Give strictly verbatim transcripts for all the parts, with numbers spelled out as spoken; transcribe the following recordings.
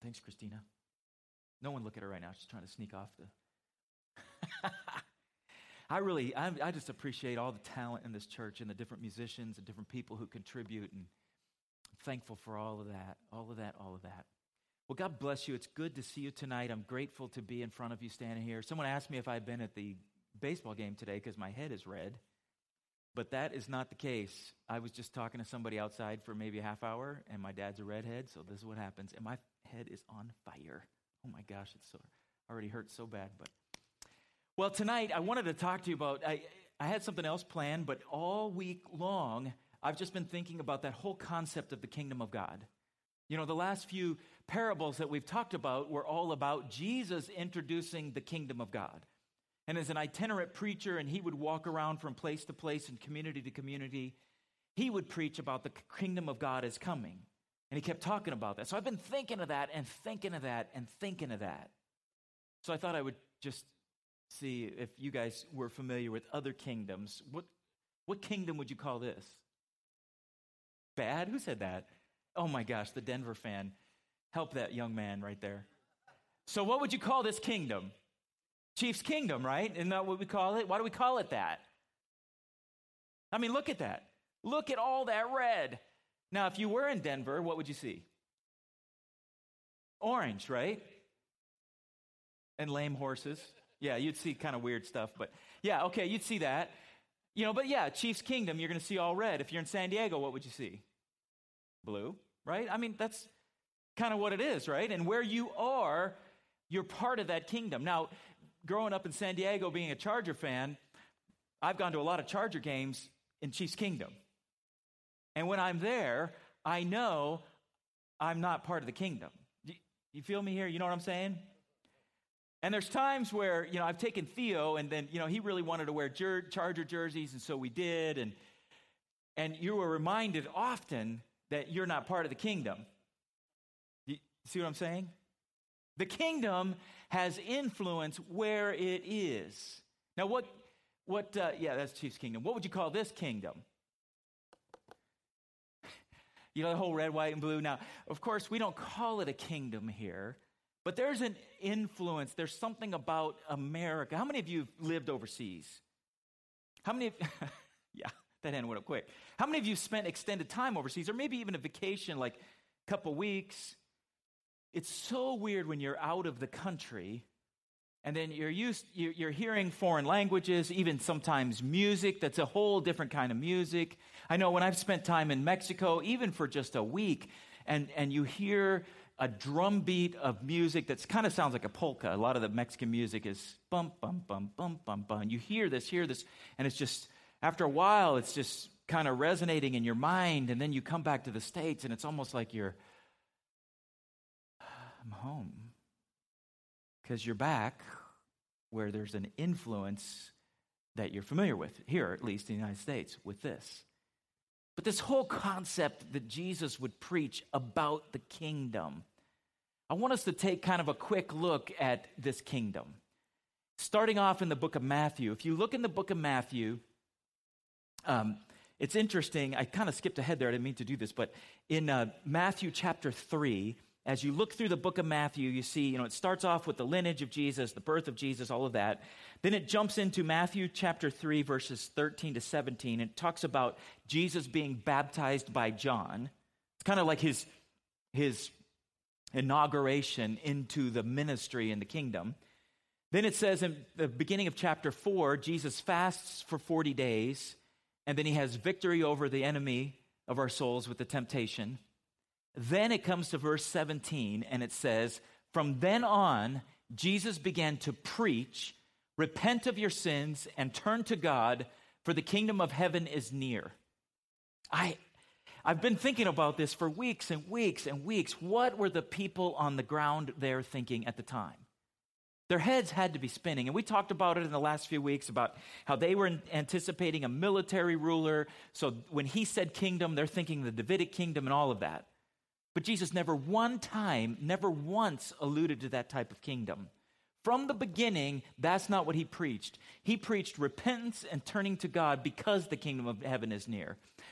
Thanks, Christina. No one look at her right now. She's trying to sneak off the... I really, I, I just appreciate all the talent in this church and the different musicians and different people who contribute, and I'm thankful for all of that, all of that, all of that. Well, God bless you. It's good to see you tonight. I'm grateful to be in front of you standing here. Someone asked me if I'd been at the baseball game today because my head is red, but that is not the case. I was just talking to somebody outside for maybe a half hour, and my dad's a redhead, so this is what happens, and my head is on fire. Oh my gosh, it's so already hurts so bad. But well, tonight I wanted to talk to you about, I, I had something else planned, but all week long I've just been thinking about that whole concept of the kingdom of God. You know, the last few parables that we've talked about were all about Jesus introducing the kingdom of God. And as an itinerant preacher, and he would walk around from place to place and community to community, he would preach about the kingdom of God is coming. And he kept talking about that. So I've been thinking of that and thinking of that and thinking of that. So I thought I would just see if you guys were familiar with other kingdoms. What, what kingdom would you call this? Bad? Who said that? Oh my gosh, the Denver fan. Help that young man right there. So what would you call this kingdom? Chief's kingdom, right? Isn't that what we call it? Why do we call it that? I mean, look at that. Look at all that red. Now, if you were in Denver, what would you see? Orange, right? And lame horses. Yeah, you'd see kind of weird stuff, but yeah, okay, you'd see that. You know, but yeah, Chief's Kingdom, you're going to see all red. If you're in San Diego, what would you see? Blue, right? I mean, that's kind of what it is, right? And where you are, you're part of that kingdom. Now, growing up in San Diego, being a Charger fan, I've gone to a lot of Charger games in Chief's Kingdom. And when I'm there, I know I'm not part of the kingdom. You feel me here? You know what I'm saying? And there's times where, you know, I've taken Theo, and then, you know, he really wanted to wear jer- Charger jerseys, and so we did. And and you were reminded often that you're not part of the kingdom. You see what I'm saying? The kingdom has influence where it is. Now, what, what? Uh, yeah, that's Chief's Kingdom. What would you call this kingdom? You know, the whole red, white, and blue. Now, of course, we don't call it a kingdom here, but there's an influence. There's something about America. How many of you have lived overseas? How many of, yeah, that hand went up quick. How many of you spent extended time overseas, or maybe even a vacation, like a couple weeks? It's so weird when you're out of the country, and then you're used, you're hearing foreign languages, even sometimes music. That's a whole different kind of music. I know when I've spent time in Mexico, even for just a week, and, and you hear a drum beat of music that kind of sounds like a polka. A lot of the Mexican music is bum, bum, bum, bum, bum, bum. You hear this, hear this, and it's just, after a while, it's just kind of resonating in your mind, and then you come back to the States, and it's almost like you're, I'm home. Because you're back where there's an influence that you're familiar with, here at least in the United States, with this. But this whole concept that Jesus would preach about the kingdom, I want us to take kind of a quick look at this kingdom. Starting off in the book of Matthew. If you look in the book of Matthew, um, it's interesting. I kind of skipped ahead there. I didn't mean to do this. But in uh, Matthew chapter three, as you look through the book of Matthew, you see, you know, it starts off with the lineage of Jesus, the birth of Jesus, all of that. Then it jumps into Matthew chapter three, verses thirteen to seventeen, and it talks about Jesus being baptized by John. It's kind of like his, his inauguration into the ministry in the kingdom. Then it says in the beginning of chapter four, Jesus fasts for forty days, and then he has victory over the enemy of our souls with the temptation. Then it comes to verse seventeen, and it says, from then on, Jesus began to preach, repent of your sins and turn to God, for the kingdom of heaven is near. I, I've been thinking about this for weeks and weeks and weeks. What were the people on the ground there thinking at the time? Their heads had to be spinning. And we talked about it in the last few weeks about how they were anticipating a military ruler. So when he said kingdom, they're thinking the Davidic kingdom and all of that. But Jesus never one time, never once alluded to that type of kingdom. From the beginning, that's not what he preached. He preached repentance and turning to God because the kingdom of heaven is near.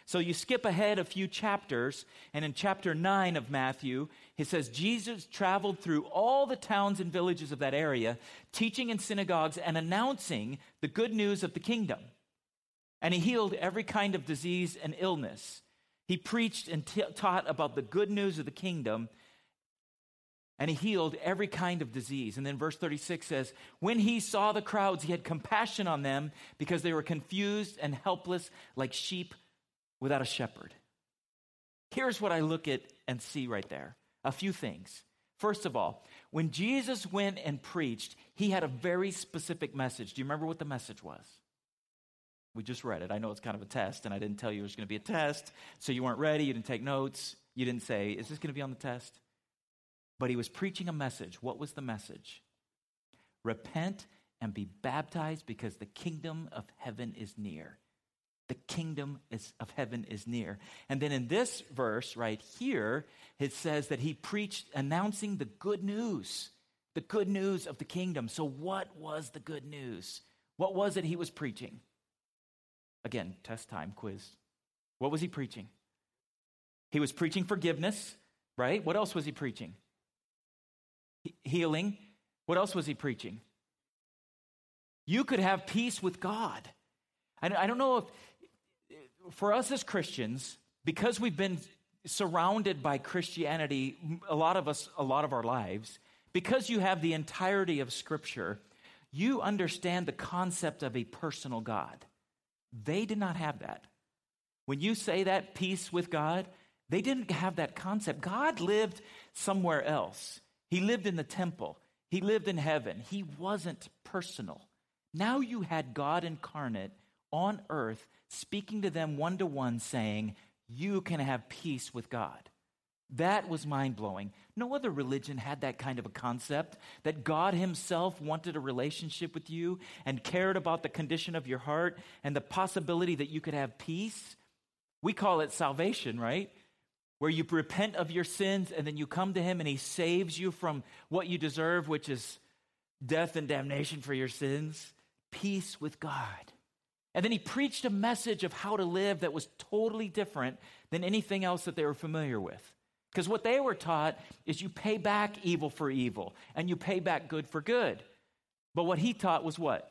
So you skip ahead a few chapters, and in chapter nine of Matthew, it says, Jesus traveled through all the towns and villages of that area, teaching in synagogues and announcing the good news of the kingdom. And he healed every kind of disease and illness. He preached and t- taught about the good news of the kingdom, and he healed every kind of disease. And then verse thirty-six says, when he saw the crowds, he had compassion on them because they were confused and helpless like sheep without a shepherd. Here's what I look at and see right there. A few things. First of all, when Jesus went and preached, he had a very specific message. Do you remember what the message was? We just read it. I know it's kind of a test, and I didn't tell you it was going to be a test, so you weren't ready. You didn't take notes. You didn't say, is this going to be on the test? But he was preaching a message. What was the message? Repent and be baptized because the kingdom of heaven is near. The kingdom is, of heaven is near. And then in this verse right here, it says that he preached announcing the good news, the good news of the kingdom. So what was the good news? What was it he was preaching? Again, test time, quiz. What was he preaching? He was preaching forgiveness, right? What else was he preaching? He- healing. What else was he preaching? You could have peace with God. I, I don't know if, for us as Christians, because we've been surrounded by Christianity, a lot of us, a lot of our lives, because you have the entirety of Scripture, you understand the concept of a personal God. They did not have that. When you say that, peace with God, they didn't have that concept. God lived somewhere else. He lived in the temple. He lived in heaven. He wasn't personal. Now you had God incarnate on earth speaking to them one-to-one saying, you can have peace with God. That was mind-blowing. No other religion had that kind of a concept, that God himself wanted a relationship with you and cared about the condition of your heart and the possibility that you could have peace. We call it salvation, right? Where you repent of your sins and then you come to him and he saves you from what you deserve, which is death and damnation for your sins. Peace with God. And then he preached a message of how to live that was totally different than anything else that they were familiar with. Because what they were taught is you pay back evil for evil and you pay back good for good. But what he taught was what?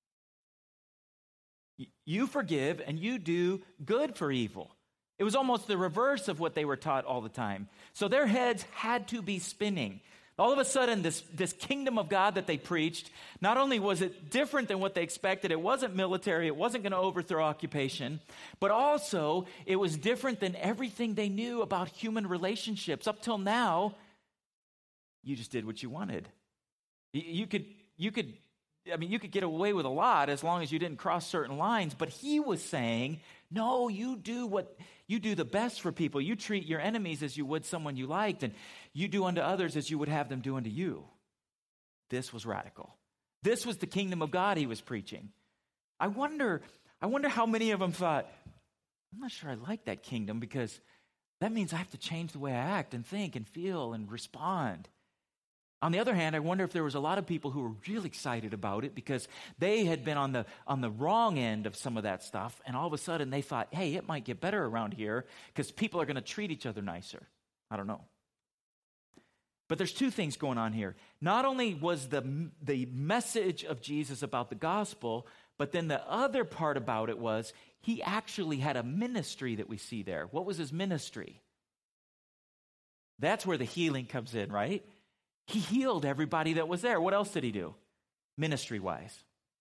You forgive and you do good for evil. It was almost the reverse of what they were taught all the time. So their heads had to be spinning. All of a sudden, this, this kingdom of God that they preached, not only was it different than what they expected, it wasn't military, it wasn't going to overthrow occupation, but also it was different than everything they knew about human relationships. Up till now, you just did what you wanted. You, you could, you could, I mean, you could get away with a lot as long as you didn't cross certain lines, but he was saying, no, you do what, you do the best for people. You treat your enemies as you would someone you liked, and you do unto others as you would have them do unto you. This was radical. This was the kingdom of God he was preaching. I wonder, I wonder how many of them thought, I'm not sure I like that kingdom because that means I have to change the way I act and think and feel and respond. On the other hand, I wonder if there was a lot of people who were really excited about it because they had been on the on the wrong end of some of that stuff, and all of a sudden they thought, hey, it might get better around here because people are going to treat each other nicer. I don't know. But there's two things going on here. Not only was the, the message of Jesus about the gospel, but then the other part about it was he actually had a ministry that we see there. What was his ministry? That's where the healing comes in, right? He healed everybody that was there. What else did he do, ministry-wise?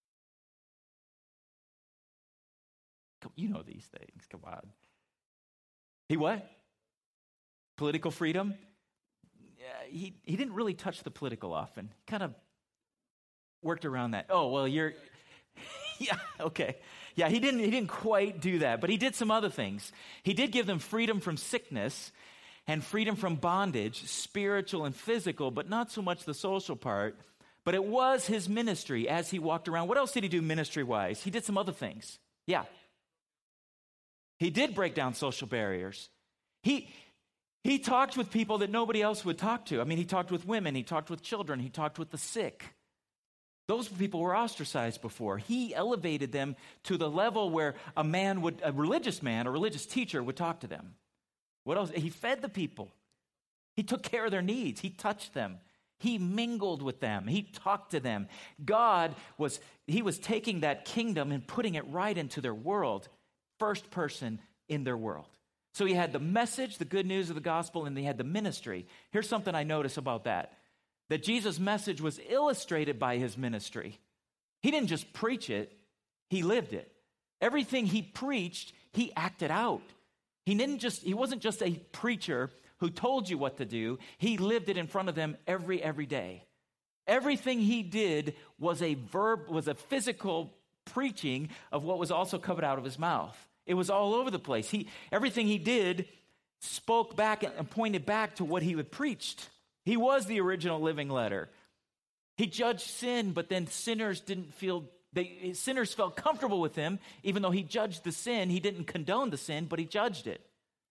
You know these things. Come on. He what? Political freedom? He he didn't really touch the political often. He kind of worked around that. Oh, well, you're... yeah, okay. Yeah, he didn't he didn't quite do that, but he did some other things. He did give them freedom from sickness and freedom from bondage, spiritual and physical, but not so much the social part. But it was his ministry as he walked around. What else did he do ministry-wise? He did some other things. Yeah. He did break down social barriers. He he talked with people that nobody else would talk to. I mean, he talked with women, he talked with children, he talked with the sick. Those people were ostracized before. He elevated them to the level where a man would, a religious man, a religious teacher would talk to them. What else? He fed the people. He took care of their needs. He touched them. He mingled with them. He talked to them. God was, he was taking that kingdom and putting it right into their world, first person in their world. So he had the message, the good news of the gospel, and he had the ministry. Here's something I notice about that. That Jesus' message was illustrated by his ministry. He didn't just preach it, he lived it. Everything he preached, he acted out. He didn't just, he wasn't just a preacher who told you what to do. He lived it in front of them every, every day. Everything he did was a verb, was a physical preaching of what was also coming out of his mouth. It was all over the place. He, everything he did spoke back and pointed back to what he had preached. He was the original living letter. He judged sin, but then sinners didn't feel, they, sinners felt comfortable with him. Even though he judged the sin, he didn't condone the sin, but he judged it.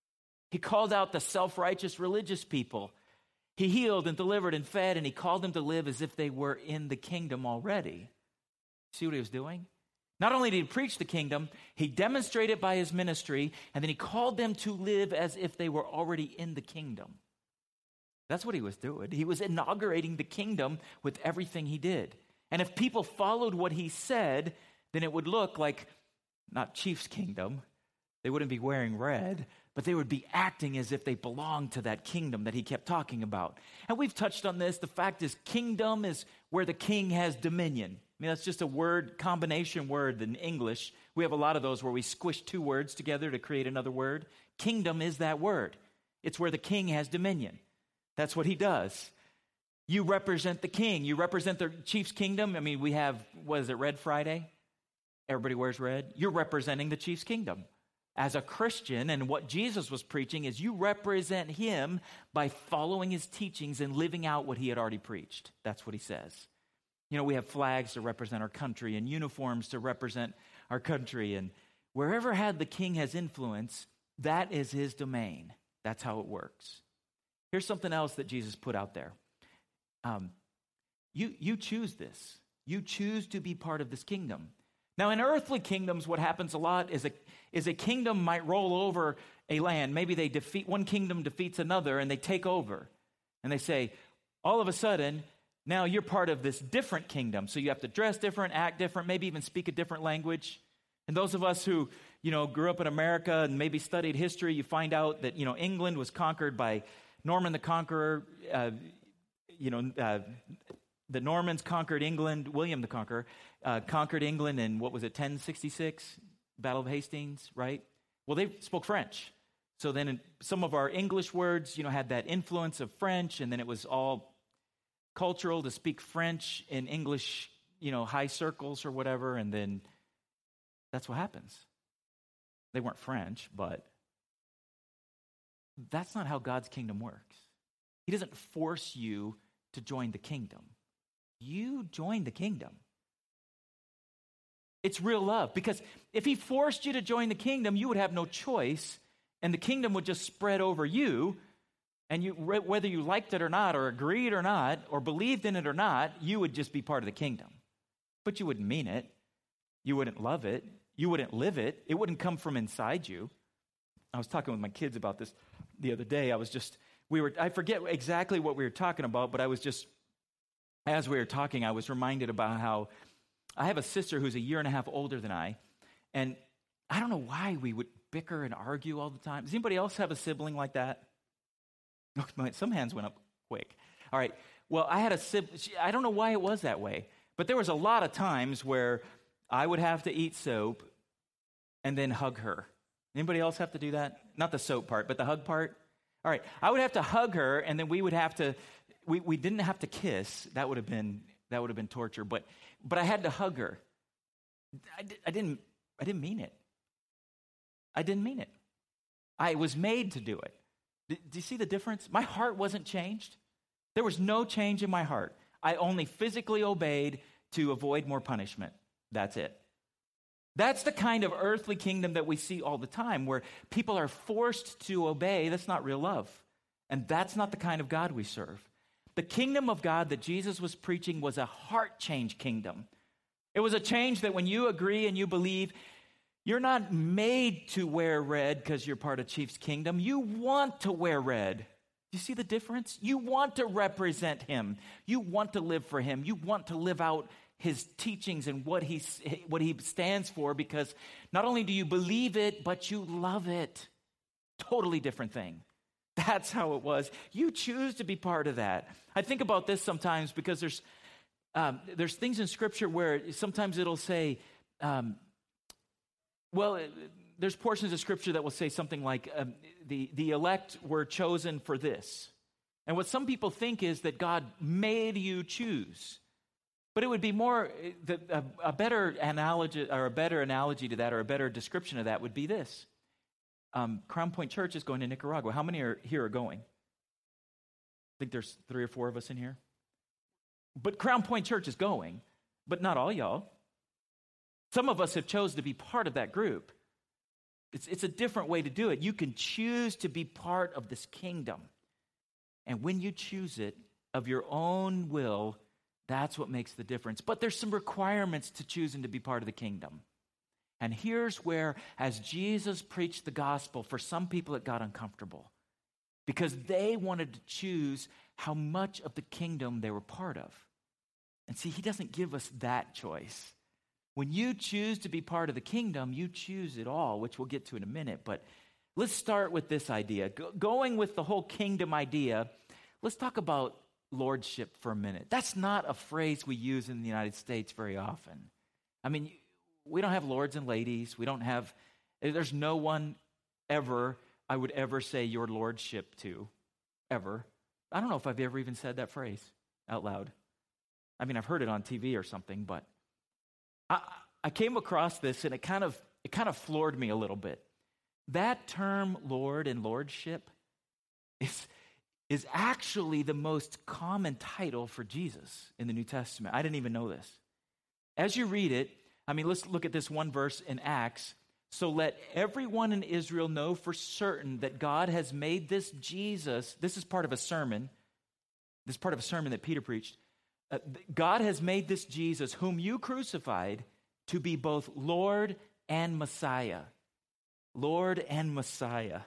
He called out the self-righteous religious people. He healed and delivered and fed, and he called them to live as if they were in the kingdom already. See what he was doing? Not only did he preach the kingdom, he demonstrated by his ministry, and then he called them to live as if they were already in the kingdom. That's what he was doing. He was inaugurating the kingdom with everything he did. And if people followed what he said, then it would look like not Chief's kingdom. They wouldn't be wearing red, but they would be acting as if they belonged to that kingdom that he kept talking about. And we've touched on this. The fact is, kingdom is where the king has dominion. I mean, that's just a word, combination word in English. We have a lot of those where we squish two words together to create another word. Kingdom is that word. It's where the king has dominion. That's what he does. You represent the king. You represent the Chief's kingdom. I mean, we have, what is it, Red Friday? Everybody wears red. You're representing the Chief's kingdom. As a Christian, and what Jesus was preaching is you represent him by following his teachings and living out what he had already preached. That's what he says. You know, we have flags to represent our country and uniforms to represent our country. And wherever had the king has influence, that is his domain. That's how it works. Here's something else that Jesus put out there. Um, you, you choose this. You choose to be part of this kingdom. Now, in earthly kingdoms, what happens a lot is a, is a kingdom might roll over a land. Maybe they defeat, one kingdom defeats another, and they take over. And they say, all of a sudden, now you're part of this different kingdom. So you have to dress different, act different, maybe even speak a different language. And those of us who, you know, grew up in America and maybe studied history, you find out that, you know, England was conquered by Norman the Conqueror. Uh, you know, uh, the Normans conquered England. William the Conqueror uh, conquered England in, what was it, ten sixty-six? Battle of Hastings, right? Well, they spoke French. So then in some of our English words, you know, had that influence of French, and then it was all cultural to speak French in English, you know, high circles or whatever, and then that's what happens. They weren't French, but that's not how God's kingdom works. He doesn't force you to join the kingdom. You join the kingdom. It's real love, because if he forced you to join the kingdom, you would have no choice, and the kingdom would just spread over you, and you, whether you liked it or not, or agreed or not, or believed in it or not, you would just be part of the kingdom. But you wouldn't mean it. You wouldn't love it. You wouldn't live it. It wouldn't come from inside you. I was talking with my kids about this the other day. I was just, we were, I forget exactly what we were talking about, but I was just, as we were talking, I was reminded about how I have a sister who's a year and a half older than I, and I don't know why we would bicker and argue all the time. Does anybody else have a sibling like that? Some hands went up quick. All right. Well, I had a sibling. I don't know why it was that way, but there was a lot of times where I would have to eat soap and then hug her. Anybody else have to do that? Not the soap part, but the hug part. All right. I would have to hug her, and then we would have to, we, we didn't have to kiss. That would have been, that would have been torture, but, but I had to hug her. I, I didn't, I didn't mean it. I didn't mean it. I was made to do it. Do you see the difference? My heart wasn't changed. There was no change in my heart. I only physically obeyed to avoid more punishment. That's it. That's the kind of earthly kingdom that we see all the time, where people are forced to obey. That's not real love. And that's not the kind of God we serve. The kingdom of God that Jesus was preaching was a heart change kingdom. It was a change that when you agree and you believe, you're not made to wear red because you're part of Chief's kingdom. You want to wear red. You see the difference? You want to represent him. You want to live for him. You want to live out his teachings and what he, what he stands for, because not only do you believe it, but you love it. Totally different thing. That's how it was. You choose to be part of that. I think about this sometimes because there's um, there's things in Scripture where sometimes it'll say, um, well, there's portions of Scripture that will say something like, um, the, the elect were chosen for this. And what some people think is that God made you choose. But it would be more, the, a, a better analogy, or a better analogy to that, or a better description of that would be this. Um, Crown Point Church is going to Nicaragua. How many are here are going? I think there's three or four of us in here. But Crown Point Church is going, but not all y'all. Some of us have chosen to be part of that group. It's, it's a different way to do it. You can choose to be part of this kingdom. And when you choose it of your own will, that's what makes the difference. But there's some requirements to choosing to be part of the kingdom. And here's where, as Jesus preached the gospel, for some people it got uncomfortable because they wanted to choose how much of the kingdom they were part of. And see, he doesn't give us that choice. When you choose to be part of the kingdom, you choose it all, which we'll get to in a minute. But let's start with this idea. Go- going with the whole kingdom idea, let's talk about lordship for a minute. That's not a phrase we use in the United States very often. I mean, we don't have lords and ladies. We don't have, there's no one ever I would ever say your lordship to, ever. I don't know if I've ever even said that phrase out loud. I mean, I've heard it on T V or something, but I, I came across this and it kind of it kind of floored me a little bit. That term Lord and lordship is, is actually the most common title for Jesus in the New Testament. I didn't even know this. As you read it, I mean, let's look at this one verse in Acts. So let everyone in Israel know for certain that God has made this Jesus, this is part of a sermon, this is part of a sermon that Peter preached. Uh, God has made this Jesus, whom you crucified, to be both Lord and Messiah. Lord and Messiah.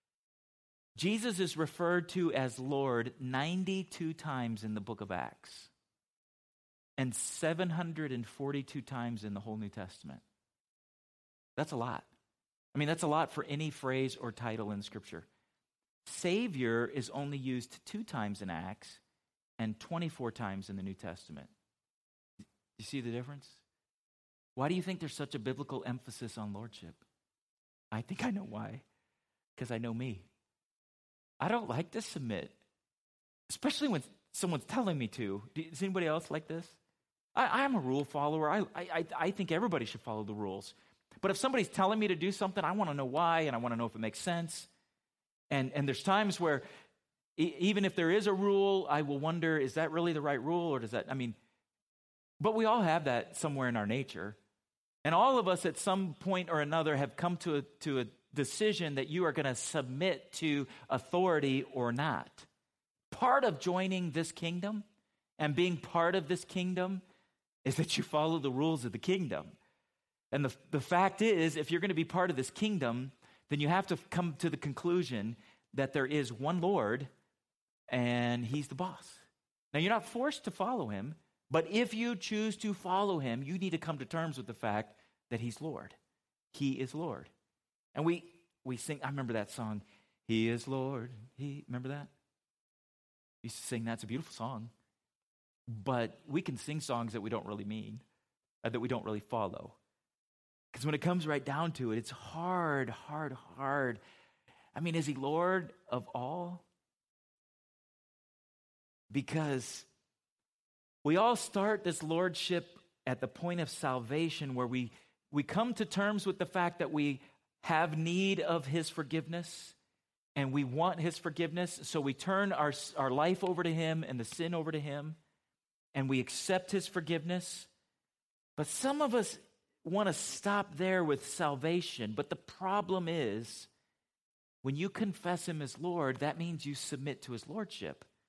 Jesus is referred to as Lord ninety-two times in the book of Acts and seven hundred forty-two times in the whole New Testament. That's a lot. I mean, that's a lot for any phrase or title in Scripture. Savior is only used two times in Acts and twenty-four times in the New Testament. You see the difference? Why do you think there's such a biblical emphasis on lordship? I think I know why. Because I know me. I don't like to submit, especially when someone's telling me to. Does anybody else like this? I, I'm a rule follower. I, I, I think everybody should follow the rules. But if somebody's telling me to do something, I want to know why, and I want to know if it makes sense. And, and there's times where e- even if there is a rule, I will wonder, is that really the right rule, or does that, I mean, but we all have that somewhere in our nature. And all of us at some point or another have come to a, to a decision that you are going to submit to authority or not. Part of joining this kingdom and being part of this kingdom is that you follow the rules of the kingdom. And the, the fact is, if you're going to be part of this kingdom, then you have to come to the conclusion that there is one Lord and he's the boss. Now, you're not forced to follow him, but if you choose to follow him, you need to come to terms with the fact that he's Lord. He is Lord. And we we sing, I remember that song, He is Lord. He, remember that? We used to sing that. It's a beautiful song. But we can sing songs that we don't really mean, uh, that we don't really follow. Because when it comes right down to it, it's hard, hard, hard. I mean, is he Lord of all? Because we all start this lordship at the point of salvation where we, we come to terms with the fact that we have need of his forgiveness and we want his forgiveness. So we turn our, our life over to him and the sin over to him and we accept his forgiveness. But some of us want to stop there with salvation. But the problem is, when you confess him as Lord, that means you submit to his lordship.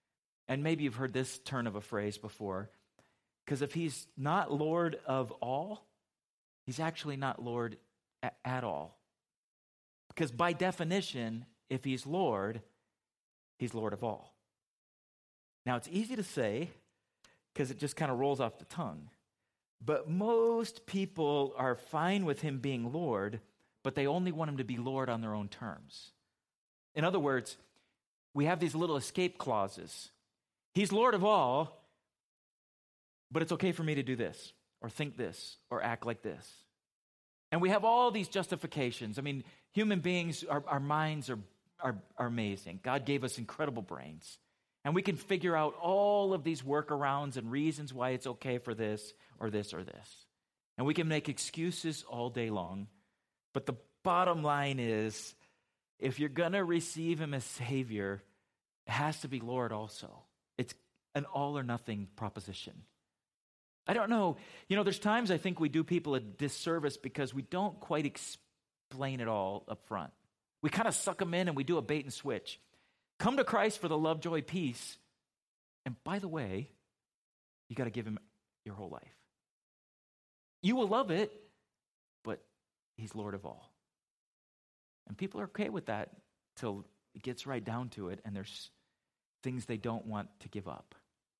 And maybe you've heard this turn of a phrase before, because if he's not Lord of all, he's actually not Lord a- at all. Because by definition, if he's Lord, he's Lord of all. Now, it's easy to say because it just kind of rolls off the tongue. But most people are fine with him being Lord, but they only want him to be Lord on their own terms. In other words, we have these little escape clauses. He's Lord of all, but it's okay for me to do this, or think this, or act like this. And we have all these justifications. I mean, human beings, our, our minds are, are, are amazing. God gave us incredible brains. And we can figure out all of these workarounds and reasons why it's okay for this, or this, or this. And we can make excuses all day long. But the bottom line is, if you're going to receive him as Savior, it has to be Lord also. It's an all or nothing proposition. I don't know. You know, there's times I think we do people a disservice because we don't quite explain it all up front. We kind of suck them in and we do a bait and switch. Come to Christ for the love, joy, peace. And by the way, you got to give him your whole life. You will love it, but he's Lord of all. And people are okay with that till it gets right down to it and there's things they don't want to give up.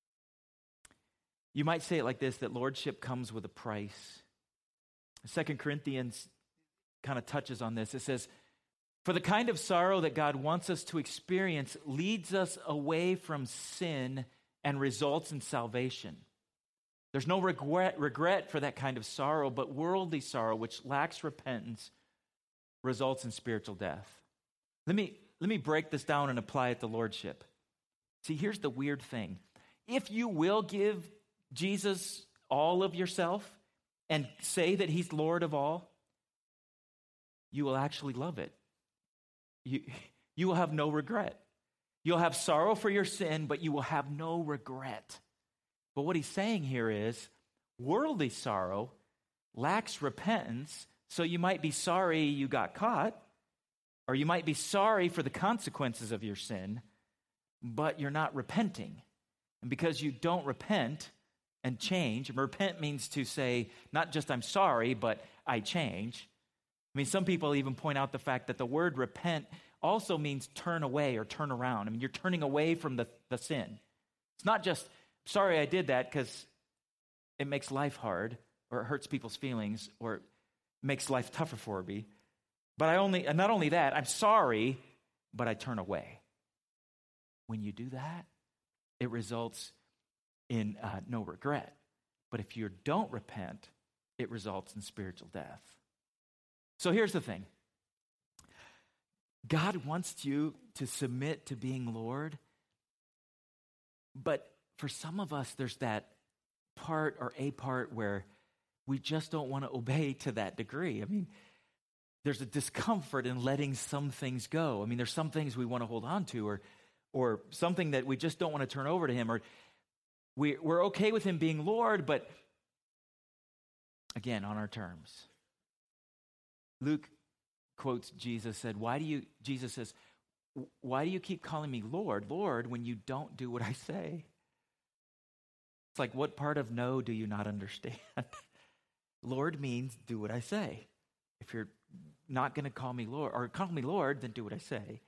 You might say it like this, that lordship comes with a price. Second Corinthians kind of touches on this. It says, for the kind of sorrow that God wants us to experience leads us away from sin and results in salvation. There's no regret, regret for that kind of sorrow, but worldly sorrow, which lacks repentance, results in spiritual death. Let me, let me break this down and apply it to lordship. See, here's the weird thing. If you will give Jesus all of yourself and say that he's Lord of all, you will actually love it. You, you will have no regret. You'll have sorrow for your sin, but you will have no regret. But what he's saying here is worldly sorrow lacks repentance, so you might be sorry you got caught, or you might be sorry for the consequences of your sin, but you're not repenting. And because you don't repent and change, and repent means to say, not just I'm sorry, but I change. I mean, some people even point out the fact that the word repent also means turn away or turn around. I mean, you're turning away from the, the sin. It's not just, sorry I did that because it makes life hard, or it hurts people's feelings, or it makes life tougher for me. But I only, and not only that, I'm sorry, but I turn away. When you do that, it results in uh, no regret. But if you don't repent, it results in spiritual death. So here's the thing. God wants you to submit to being Lord, but for some of us, there's that part or a part where we just don't want to obey to that degree. I mean, there's a discomfort in letting some things go. I mean, there's some things we want to hold on to, or or something that we just don't want to turn over to him, or we, we're okay with him being Lord, but again, on our terms. Luke quotes Jesus, said, why do you, Jesus says, why do you keep calling me Lord, Lord, when you don't do what I say? It's like, what part of no do you not understand? Lord means do what I say. If you're not going to call me Lord, or call me Lord, then do what I say.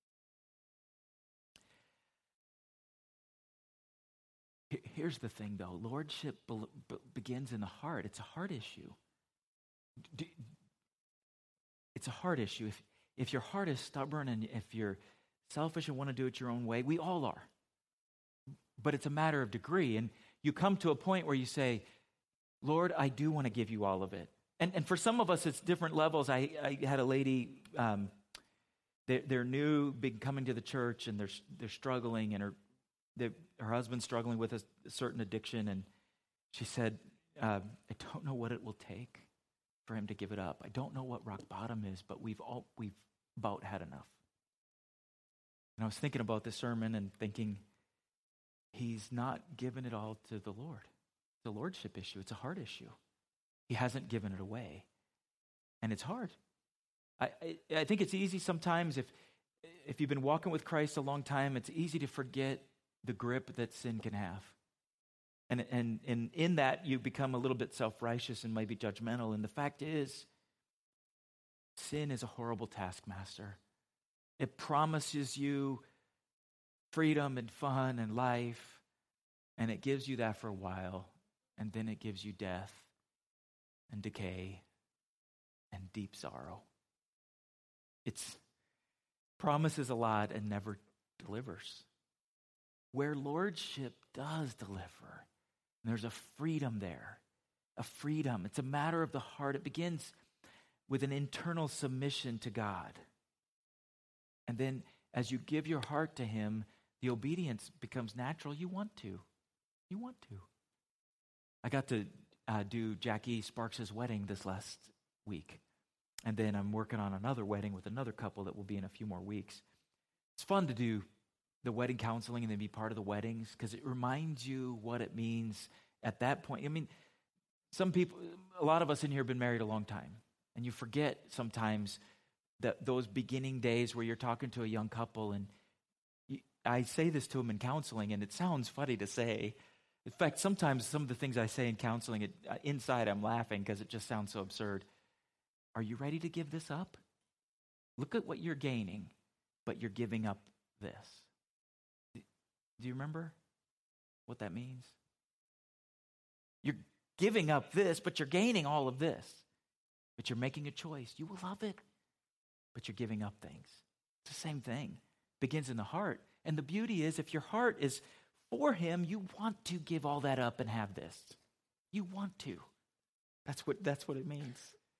Here's the thing, though. Lordship be- be- begins in the heart. It's a heart issue. Do, it's a heart issue. If, if your heart is stubborn and if you're selfish and want to do it your own way, we all are. But it's a matter of degree. And you come to a point where you say, Lord, I do want to give you all of it. And and for some of us, it's different levels. I, I had a lady, um, they're, they're new, big coming to the church, and they're, they're struggling, and her her husband's struggling with a, a certain addiction. And she said, uh, I don't know what it will take for him to give it up. I don't know what rock bottom is, but we've all we've about had enough. And I was thinking about this sermon and thinking, he's not given it all to the Lord. It's a lordship issue. It's a heart issue. He hasn't given it away. And it's hard. I, I, I think it's easy sometimes if if you've been walking with Christ a long time, it's easy to forget the grip that sin can have. And, and, and in that, you become a little bit self-righteous and maybe judgmental. And the fact is, sin is a horrible taskmaster. It promises you freedom and fun and life, and it gives you that for a while, and then it gives you death and decay and deep sorrow. It's promises a lot and never delivers. Where lordship does deliver, there's a freedom there, a freedom. It's a matter of the heart. It begins with an internal submission to God. And then as you give your heart to him, the obedience becomes natural. You want to. You want to. I got to uh, do Jackie Sparks' wedding this last week. And then I'm working on another wedding with another couple that will be in a few more weeks. It's fun to do the wedding counseling and then be part of the weddings because it reminds you what it means at that point. I mean, some people, a lot of us in here have been married a long time. And you forget sometimes that those beginning days where you're talking to a young couple, and you, I say this to them in counseling, and it sounds funny to say. In fact, sometimes some of the things I say in counseling, it, uh, inside I'm laughing because it just sounds so absurd. Are you ready to give this up? Look at what you're gaining, but you're giving up this. Do you remember what that means? You're giving up this, but you're gaining all of this. But you're making a choice. You will love it, but you're giving up things. It's the same thing. It begins in the heart. And the beauty is, if your heart is for him, you want to give all that up and have this. You want to. That's what, that's what it means.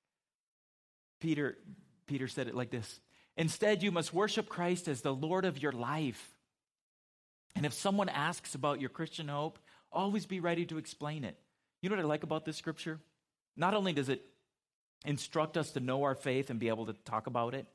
Peter, Peter said it like this. Instead, you must worship Christ as the Lord of your life. And if someone asks about your Christian hope, always be ready to explain it. You know what I like about this scripture? Not only does it instruct us to know our faith and be able to talk about it,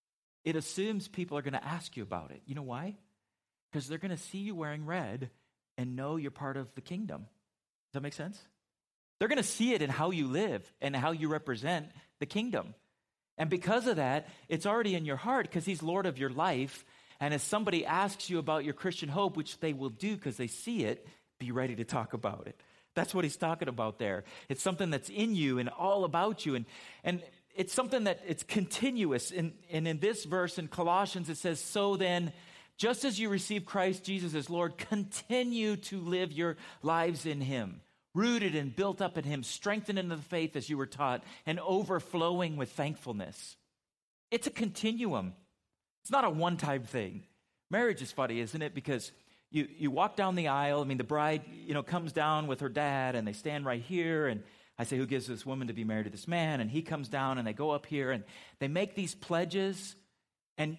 it assumes people are going to ask you about it. You know why? Because they're going to see you wearing red and know you're part of the kingdom. Does that make sense? They're going to see it in how you live and how you represent the kingdom. And because of that, it's already in your heart because he's Lord of your life. And as somebody asks you about your Christian hope, which they will do because they see it, be ready to talk about it. That's what he's talking about there. It's something that's in you and all about you. And, and it's something that it's continuous. And, and in this verse in Colossians, it says, so then, just as you receive Christ Jesus as Lord, continue to live your lives in him, rooted and built up in him, strengthened in the faith as you were taught, and overflowing with thankfulness. It's a continuum. It's not a one-time thing. Marriage is funny, isn't it? Because you, you walk down the aisle. I mean, the bride, you know, comes down with her dad, and they stand right here. And I say, who gives this woman to be married to this man? And he comes down, and they go up here, and they make these pledges, and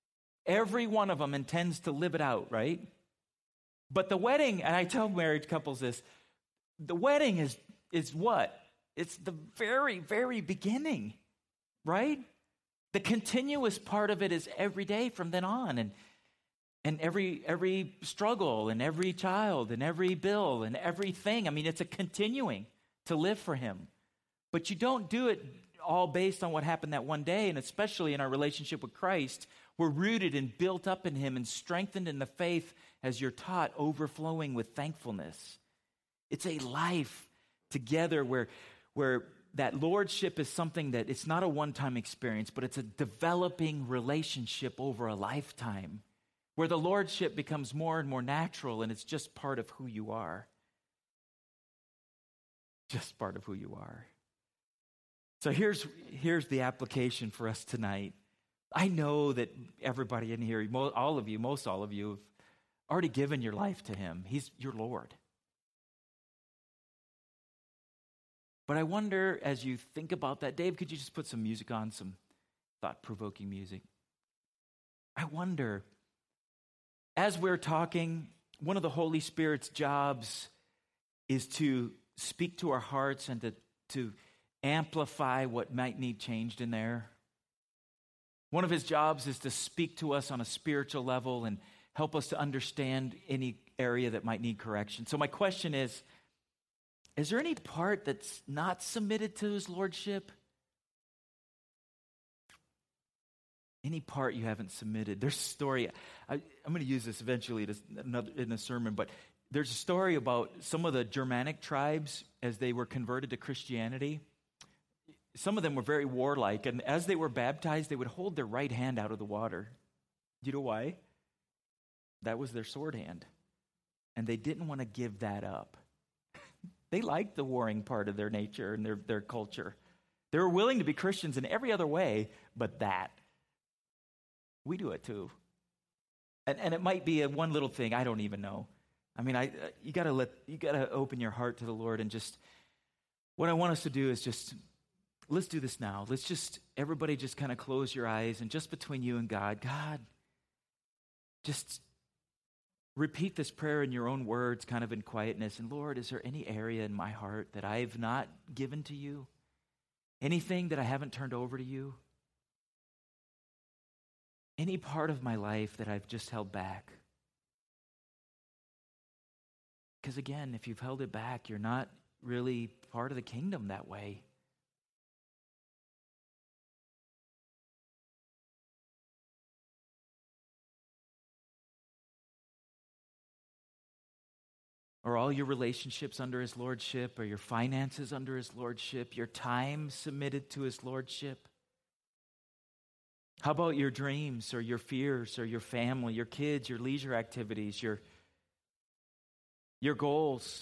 every one of them intends to live it out, right? But the wedding, and I tell married couples this, the wedding is is what? It's the very, very beginning, right? The continuous part of it is every day from then on, and and every every struggle, and every child, and every bill, and everything. I mean, it's a continuing to live for him. But you don't do it all based on what happened that one day, and especially in our relationship with Christ, we're rooted and built up in him and strengthened in the faith as you're taught, overflowing with thankfulness. It's a life together where, where that lordship is something that it's not a one-time experience, but it's a developing relationship over a lifetime where the lordship becomes more and more natural and it's just part of who you are. Just part of who you are. So here's, here's the application for us tonight. I know that everybody in here, all of you, most all of you, have already given your life to him. He's your Lord. But I wonder, as you think about that, Dave, could you just put some music on, some thought-provoking music? I wonder, as we're talking, one of the Holy Spirit's jobs is to speak to our hearts and to, to amplify what might need changed in there. One of his jobs is to speak to us on a spiritual level and help us to understand any area that might need correction. So my question is, is there any part that's not submitted to his lordship? Any part you haven't submitted. There's a story, I, I'm going to use this eventually to, another, in a sermon, but there's a story about some of the Germanic tribes as they were converted to Christianity. Some of them were very warlike, and as they were baptized, they would hold their right hand out of the water. Do you know why? That was their sword hand. And they didn't want to give that up. They liked the warring part of their nature and their, their culture. They were willing to be Christians in every other way, but that. We do it too. And, and it might be a one little thing, I don't even know. I mean, I you gotta let you gotta open your heart to the Lord, and just what I want us to do is just let's do this now. Let's just everybody just kind of close your eyes, and just between you and God, God, just repeat this prayer in your own words, kind of in quietness. And Lord, is there any area in my heart that I've not given to you? Anything that I haven't turned over to you? Any part of my life that I've just held back? Because again, if you've held it back, you're not really part of the kingdom that way. Are all your relationships under his lordship? Are your finances under his lordship? Your time submitted to his lordship? How about your dreams or your fears or your family, your kids, your leisure activities, your, your goals?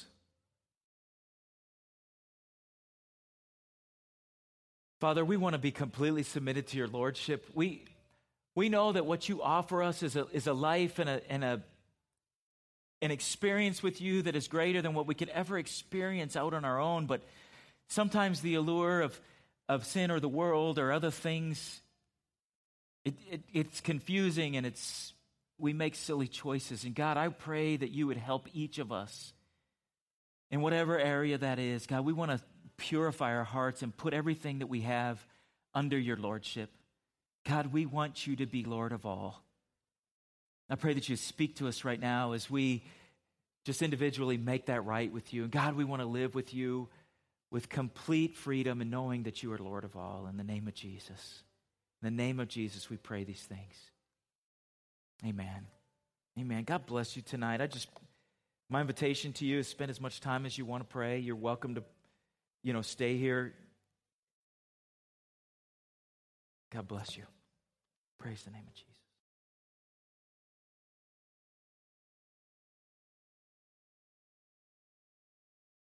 Father, we want to be completely submitted to your lordship. We, we know that what you offer us is a, is a life and a, and a an experience with you that is greater than what we could ever experience out on our own. But sometimes the allure of, of sin or the world or other things, it, it, it's confusing, and it's we make silly choices. And God, I pray that you would help each of us in whatever area that is. God, we want to purify our hearts and put everything that we have under your lordship. God, we want you to be Lord of all. I pray that you speak to us right now as we just individually make that right with you. And God, we want to live with you with complete freedom and knowing that you are Lord of all. In the name of Jesus. In the name of Jesus, we pray these things. Amen. Amen. God bless you tonight. I just, my invitation to you is spend as much time as you want to pray. You're welcome to, you know, stay here. God bless you. Praise the name of Jesus.